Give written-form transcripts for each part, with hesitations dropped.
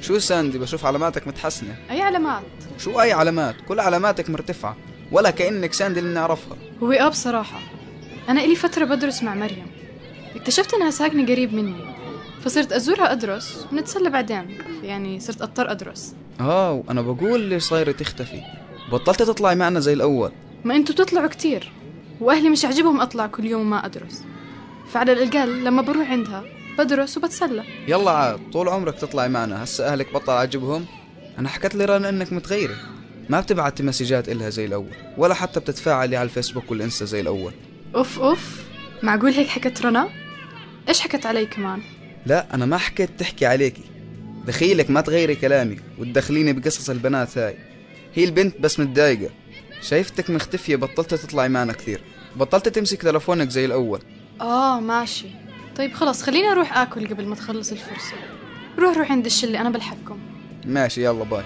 شو ساندي؟ بشوف علاماتك متحسنة. أي علامات؟ شو أي علامات؟ كل علاماتك مرتفعة، ولا كأنك ساندي اللي نعرفها. هو بصراحة أنا إلي فترة بدرس مع مريم، اكتشفت إنها ساكنة قريب مني، فصرت أزورها أدرس ونتسلى بعدين، يعني صرت أضطر أدرس. وأنا بقول لي صايرة تختفي، بطلت تطلعي معنا زي الأول. ما أنتوا بتطلعوا كتير، وأهلي مش عجبهم أطلع كل يوم وما أدرس، فعلى الأقل لما بروح عندها بدرس وبتسلى. يلا عاد، طول عمرك تطلعي معنا، هسه أهلك بطل عجبهم؟ أنا حكت لي رنا إنك متغيرة، ما بتبعتي مسجات إلها زي الأول، ولا حتى بتتفاعلي على الفيسبوك والإنستا زي الأول. أوف، معقول هيك حكت رنا؟ إيش حكت علي كمان؟ لا، أنا ما حكيت تحكي عليكي، دخيلك ما تغيري كلامي وتدخليني بقصص البنات هاي. هي البنت بس متضايقة، شايفتك مختفية، بطلت تطلعي معنا كثير، بطلت تمسك تلفونك زي الأول. ماشي، طيب خلاص خليني أروح آكل قبل ما تخلص الفرصة. روح عند الشلة، أنا بلحقكم. ماشي، يلا باي.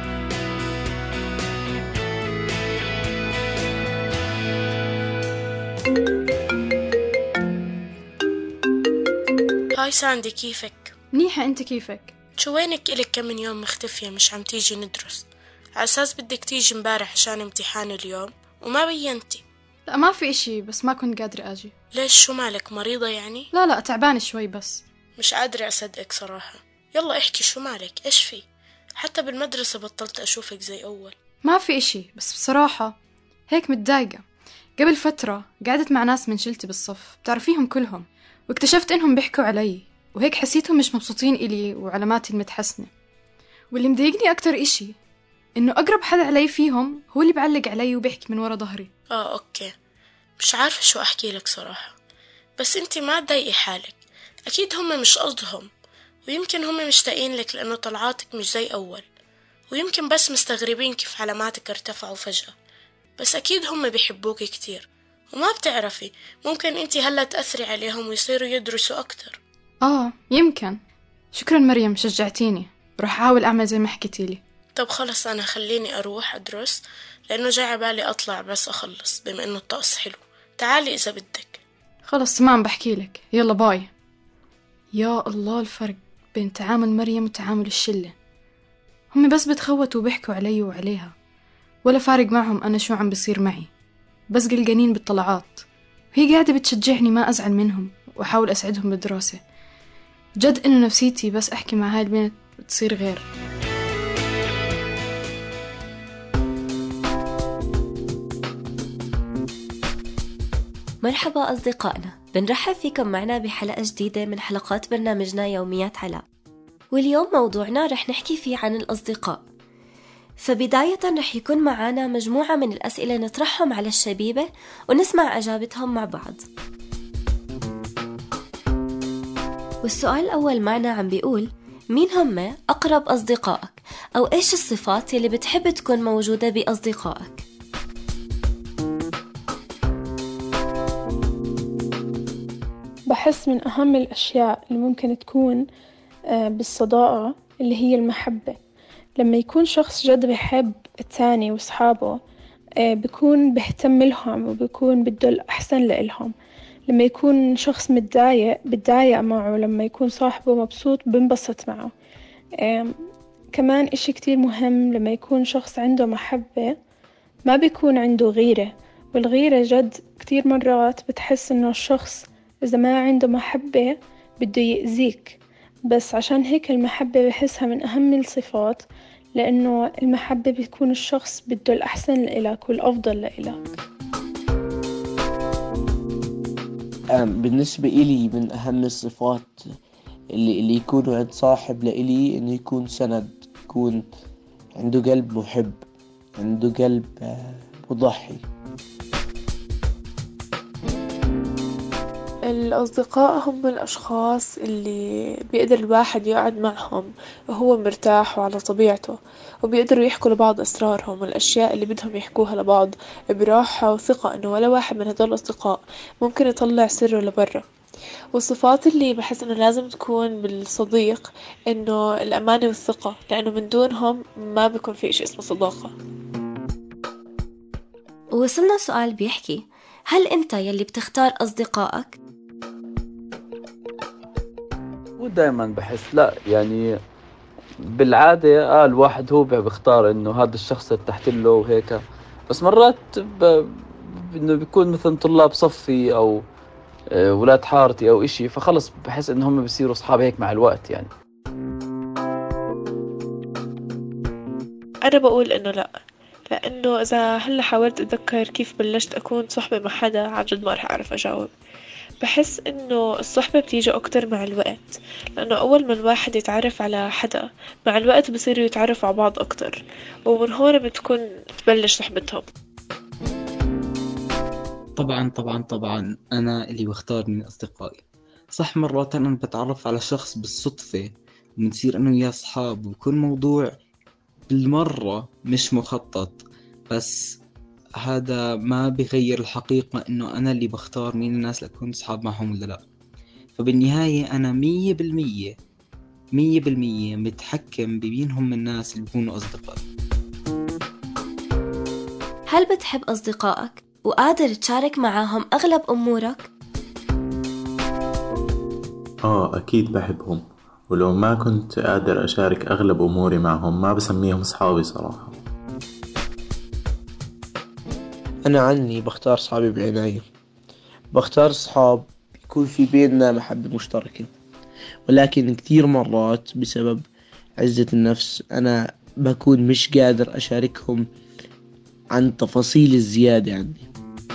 هاي ساندي، كيفك؟ منيحة، أنت كيفك؟ شو وينك؟ إلك كم من يوم مختفية، مش عم تيجي ندرس، على أساس بدك تيجي مبارح عشان امتحان اليوم وما بينتي. لا ما في إشي، بس ما كنت قادرة أجي. ليش؟ شو مالك؟ مريضة يعني؟ لا تعبانة شوي بس. مش قادرة أصدقك صراحة. يلا احكي، شو مالك؟ إيش في؟ حتى بالمدرسة بطلت أشوفك زي أول. ما في إشي، بس بصراحة هيك متضايقة. قبل فترة قعدت مع ناس من شلتي بالصف، بتعرفيهم كلهم، واكتشفت إنهم بيحكوا علي، وهيك حسيتهم مش مبسوطين إلي وعلاماتي المتحسنة. واللي مضايقني أكتر إشي إنه أقرب حد علي فيهم هو اللي بعلق علي وبيحكي من ورا ظهري. أوكي، مش عارفة شو أحكي لك صراحة، بس أنتي ما تضايقي حالك، أكيد هم مش قصدهم، ويمكن هم مشتاقين لك لأنه طلعاتك مش زي أول، ويمكن بس مستغربين كيف علاماتك ارتفعوا فجأة، بس أكيد هم بيحبوك كتير، وما بتعرفي، ممكن أنتي هلا تأثري عليهم ويصيروا يدرسوا أكتر. يمكن. شكرا مريم، شجعتيني، رح أحاول أعمل زي ما حكيتيلي. طب خلص، أنا خليني أروح أدرس، لأنه جاي عبالي أطلع بس أخلص، بما أنه الطقس حلو. تعالي إذا بدك. خلص تمام، بحكيلك، يلا باي. يا الله، الفرق بين تعامل مريم وتعامل الشلة. هم بس بتخوتوا وبيحكوا علي وعليها، ولا فارق معهم أنا شو عم بصير معي، بس قلقانين بالطلعات. هي قاعدة بتشجعني ما أزعل منهم وأحاول أساعدهم بالدراسة. جد إنه نفسيتي بس أحكي مع هاي البنت بتصير غير. مرحبا أصدقائنا، بنرحب فيكم معنا بحلقة جديدة من حلقات برنامجنا يوميات علاء. واليوم موضوعنا رح نحكي فيه عن الأصدقاء. فبداية رح يكون معنا مجموعة من الأسئلة نطرحهم على الشبيبة ونسمع أجابتهم مع بعض. والسؤال الأول معنا عم بيقول: مين هم أقرب أصدقائك؟ أو إيش الصفات اللي بتحب تكون موجودة بأصدقائك؟ بحس من أهم الأشياء اللي ممكن تكون بالصداقة اللي هي المحبة. لما يكون شخص جد بيحب التاني وصحابه بيكون بيهتم لهم وبيكون بده الأحسن لإلهم. لما يكون شخص بتضايق معه، لما يكون صاحبه مبسوط بنبسط معه. كمان إشي كتير مهم، لما يكون شخص عنده محبة ما بيكون عنده غيرة. والغيرة جد كتير مرات بتحس إنه الشخص إذا ما عنده محبة بده يأذيك، بس عشان هيك المحبة بحسها من أهم الصفات، لأنه المحبة بيكون الشخص بده الأحسن لإلك والأفضل لإلك. بالنسبة إلي من أهم الصفات اللي يكونوا عند صاحب لإلي إنه يكون سند، يكون عنده قلب محب، عنده قلب مضحي. الأصدقاء هم الأشخاص اللي بيقدر الواحد يقعد معهم وهو مرتاح وعلى طبيعته، وبيقدروا يحكوا لبعض أسرارهم والأشياء اللي بدهم يحكوها لبعض براحة وثقة، إنه ولا واحد من هدول الأصدقاء ممكن يطلع سره لبرا. والصفات اللي بحس إنه لازم تكون بالصديق إنه الأمانة والثقة، لأنه من دونهم ما بيكون في إشي اسمه صداقة. ووصلنا سؤال بيحكي: هل أنت يلي بتختار أصدقائك؟ ودايما بحس لا، يعني بالعادة الواحد هو بيختار إنه هذا الشخص ارتحت له وهيك، بس مرات إنه بيكون مثلا طلاب صفي أو ولاد حارتي أو إشي، فخلص بحس إنه هم بيصيروا أصحاب هيك مع الوقت يعني. أنا بقول إنه لأ، لأنه إذا هلا حاولت أتذكر كيف بلشت أكون صحبة مع حدا، عن جد ما رح أعرف أجاوب. بحس إنه الصحبة بتيجي أكتر مع الوقت، لأنه أول ما الواحد يتعرف على حدا مع الوقت بصيروا يتعرفوا على بعض أكتر، ومن هون بتكون تبلش صحبتهم. طبعا أنا اللي بختار من أصدقائي. صح مرات أنا بتعرف على شخص بالصدفة وبنصير أنا وياه أصحاب، وبكون موضوع بالمرة مش مخطط، بس هذا ما بيغير الحقيقة إنه أنا اللي بختار مين الناس اللي أكون أصحاب معهم ولا لا. فبالنهاية أنا 100% متحكم بمين الناس اللي بيكونوا أصدقائي. هل بتحب أصدقائك وقادر تشارك معاهم أغلب أمورك؟ أكيد بحبهم، ولو ما كنت قادر أشارك أغلب أموري معهم ما بسميهم صحابي صراحة. أنا عني بختار صحابي بعناية، بختار صحاب يكون في بيننا محبة مشتركة، ولكن كتير مرات بسبب عزة النفس أنا بكون مش قادر أشاركهم عن تفاصيل الزيادة عندي.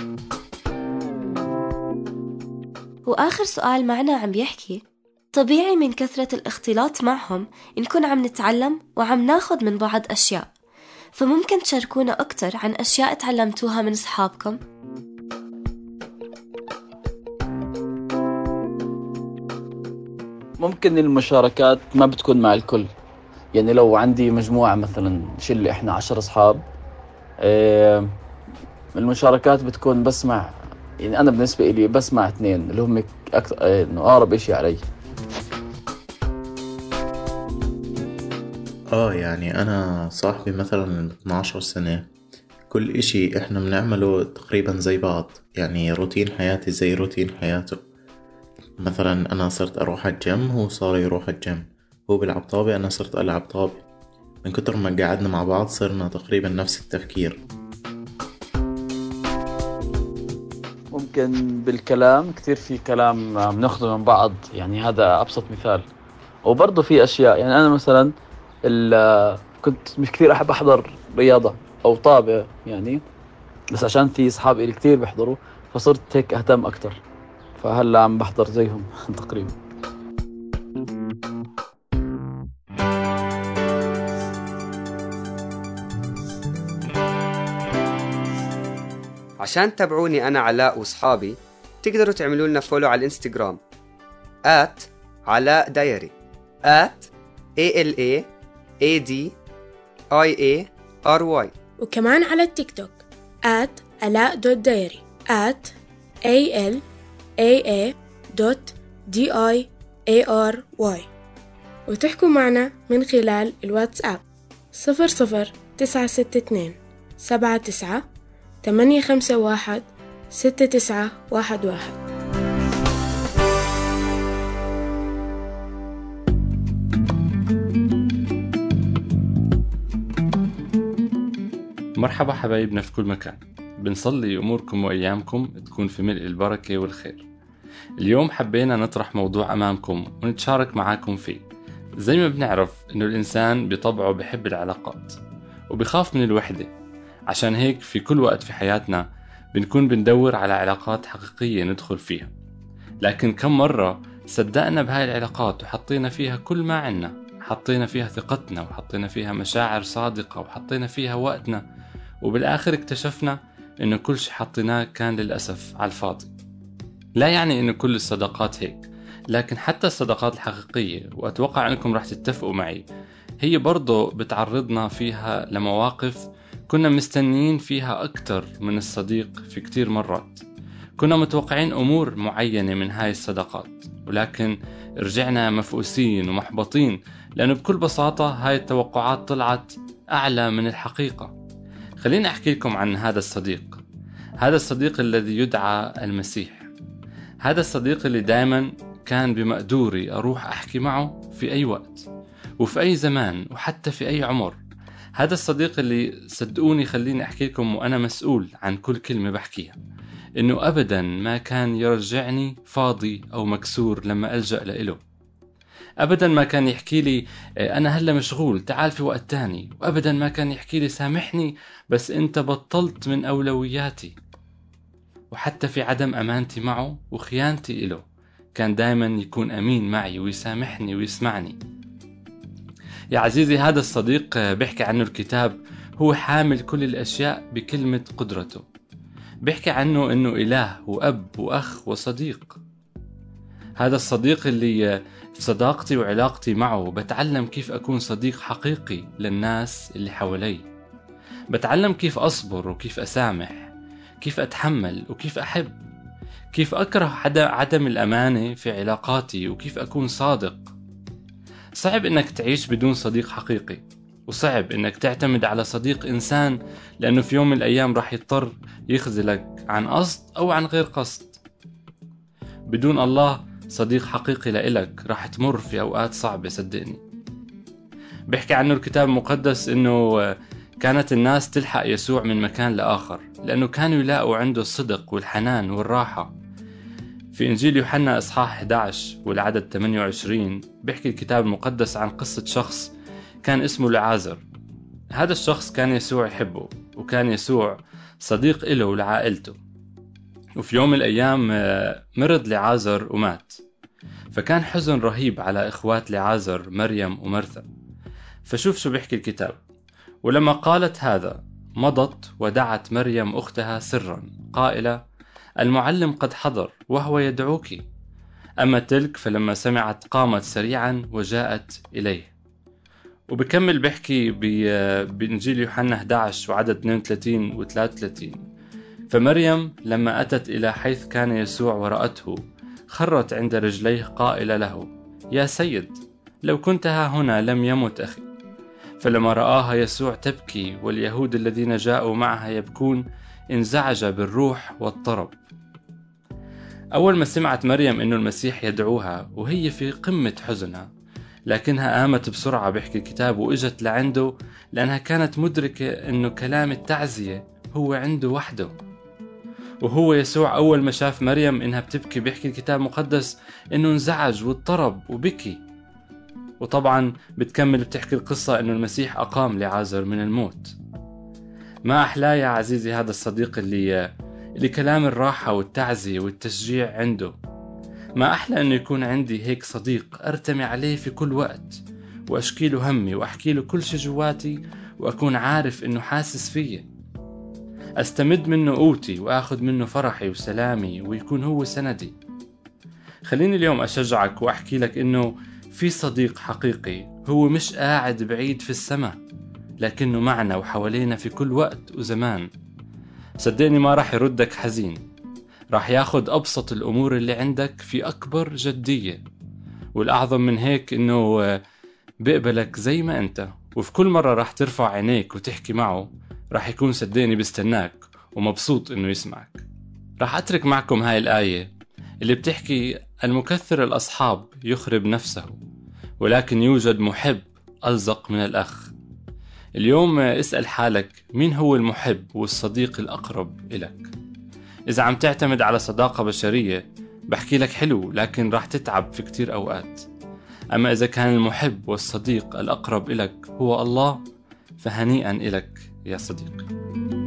وآخر سؤال معنا عم بيحكي: طبيعي من كثرة الاختلاط معهم نكون عم نتعلم وعم ناخد من بعض أشياء، فممكن تشاركونا أكتر عن أشياء تعلمتوها من أصحابكم؟ ممكن المشاركات ما بتكون مع الكل، يعني لو عندي مجموعة مثلا شلة إحنا 10 أصحاب، المشاركات بتكون بس مع، يعني أنا بالنسبة إلي بس مع 2 اللي هم أكثر إنه أقرب إشي علي. يعني أنا صاحبي مثلا 12 سنة، كل إشي إحنا بنعمله تقريبا زي بعض، يعني روتين حياتي زي روتين حياته. مثلا أنا صرت أروح الجيم، هو صار يروح الجيم، هو بيلعب طابة، أنا صرت ألعب طابة. من كتر ما قعدنا مع بعض صرنا تقريبا نفس التفكير. ممكن بالكلام كتير في كلام بناخده من بعض، يعني هذا أبسط مثال. وبرضه في أشياء، يعني أنا مثلا كنت مش كتير أحب أحضر رياضة أو طابة يعني، بس عشان في أصحاب إلي كتير بيحضروا فصرت هيك أهتم أكتر، فهلا عم بحضر زيهم تقريبا. عشان تتابعوني أنا علاء وصحابي تقدروا تعملوا لنا فولو على الانستغرام @علاء دايري @ALAADIARY، وكمان على التيك توك @علاء.diary @ALAA.DIARY، وتحكوا معنا من خلال الواتساب 00962 79 851 6911. مرحبا حبايبنا في كل مكان، بنصلي أموركم وأيامكم تكون في ملء البركة والخير. اليوم حبينا نطرح موضوع أمامكم ونتشارك معاكم فيه. زي ما بنعرف إنه الإنسان بطبعه بحب العلاقات وبخاف من الوحدة، عشان هيك في كل وقت في حياتنا بنكون بندور على علاقات حقيقية ندخل فيها. لكن كم مرة صدقنا بهاي العلاقات وحطينا فيها كل ما عنا، حطينا فيها ثقتنا وحطينا فيها مشاعر صادقة وحطينا فيها وقتنا، وبالآخر اكتشفنا إنه كل شيء حطيناه كان للأسف على الفاضي. لا يعني إنه كل الصداقات هيك، لكن حتى الصداقات الحقيقية، وأتوقع أنكم راح تتفقوا معي، هي برضو بتعرضنا فيها لمواقف كنا مستنيين فيها أكتر من الصديق. في كتير مرات كنا متوقعين أمور معينة من هاي الصداقات، ولكن رجعنا مفؤوسين ومحبطين، لأنه بكل بساطة هاي التوقعات طلعت أعلى من الحقيقة. خليني أحكي لكم عن هذا الصديق. هذا الصديق الذي يدعى المسيح. هذا الصديق اللي دايما كان بمقدوري أروح أحكي معه في أي وقت، وفي أي زمان وحتى في أي عمر. هذا الصديق اللي صدقوني خليني أحكي لكم وأنا مسؤول عن كل كلمة بحكيها، إنه أبدا ما كان يرجعني فاضي أو مكسور لما ألجأ له. أبدا ما كان يحكي لي أنا هلا مشغول تعال في وقت تاني، وأبدا ما كان يحكي لي سامحني بس أنت بطلت من أولوياتي. وحتى في عدم أمانتي معه وخيانتي له كان دايما يكون أمين معي ويسامحني ويسمعني. يا عزيزي، هذا الصديق بيحكي عنه الكتاب هو حامل كل الأشياء بكلمة قدرته. بيحكي عنه إنه إله وأب وأخ وصديق. هذا الصديق اللي في صداقتي وعلاقتي معه بتعلم كيف أكون صديق حقيقي للناس اللي حوالي. بتعلم كيف أصبر وكيف أسامح، كيف أتحمل وكيف أحب، كيف أكره عدم الأمانة في علاقاتي وكيف أكون صادق. صعب إنك تعيش بدون صديق حقيقي، وصعب إنك تعتمد على صديق إنسان، لأنه في يوم من الأيام راح يضطر يخذلك عن قصد أو عن غير قصد. بدون الله صديق حقيقي لإلك راح تمر في أوقات صعبة صدقني. بيحكي عنه الكتاب المقدس إنه كانت الناس تلحق يسوع من مكان لآخر لأنه كانوا يلاقوا عنده الصدق والحنان والراحة. في إنجيل يوحنا إصحاح 11 والعدد 28 بيحكي الكتاب المقدس عن قصة شخص كان اسمه لعازر. هذا الشخص كان يسوع يحبه، وكان يسوع صديق له ولعائلته. وفي يوم من الأيام مرض لعازر ومات، فكان حزن رهيب على إخوات لعازر مريم ومرثا. فشوف شو بيحكي الكتاب: ولما قالت هذا مضت ودعت مريم أختها سرا قائلة: المعلم قد حضر وهو يدعوك. أما تلك فلما سمعت قامت سريعا وجاءت إليه. وبكمل بيحكي بإنجيل يوحنا 11 وعدد 32 و 33: فمريم لما أتت إلى حيث كان يسوع ورأته خرت عند رجليه قائلة له: يا سيد، لو كنت ها هنا لم يمت أخي. فلما رآها يسوع تبكي واليهود الذين جاءوا معها يبكون انزعج بالروح واضطرب. أول ما سمعت مريم إنه المسيح يدعوها وهي في قمة حزنها، لكنها قامت بسرعة بيحكي الكتاب وإجت لعنده، لأنها كانت مدركة إنه كلام التعزية هو عنده وحده. وهو يسوع أول ما شاف مريم إنها بتبكي بيحكي الكتاب المقدس إنه انزعج واضطرب وبكي. وطبعا بتكمل بتحكي القصة إنه المسيح أقام لعازر من الموت. ما أحلى يا عزيزي هذا الصديق اللي كلام الراحة والتعزية والتشجيع عنده. ما أحلى إنه يكون عندي هيك صديق أرتمي عليه في كل وقت وأشكي له همي وأحكي له كل شي جواتي، وأكون عارف إنه حاسس فيه. أستمد منه قوتي وأخذ منه فرحي وسلامي، ويكون هو سندي. خليني اليوم أشجعك وأحكي لك إنه في صديق حقيقي هو مش قاعد بعيد في السماء، لكنه معنا وحوالينا في كل وقت وزمان. صدقني ما راح يردك حزين، راح ياخد أبسط الأمور اللي عندك في أكبر جدية. والأعظم من هيك إنه بيقبلك زي ما أنت، وفي كل مرة راح ترفع عينيك وتحكي معه راح يكون صدقني بيستناك ومبسوط إنه يسمعك. راح أترك معكم هاي الآية اللي بتحكي: المكثر الأصحاب يخرب نفسه، ولكن يوجد محب ألزق من الأخ. اليوم اسأل حالك مين هو المحب والصديق الأقرب إلك. إذا عم تعتمد على صداقة بشرية بحكي لك حلو، لكن راح تتعب في كتير أوقات. أما إذا كان المحب والصديق الأقرب إلك هو الله، فهنيئا إلك يا صديقي.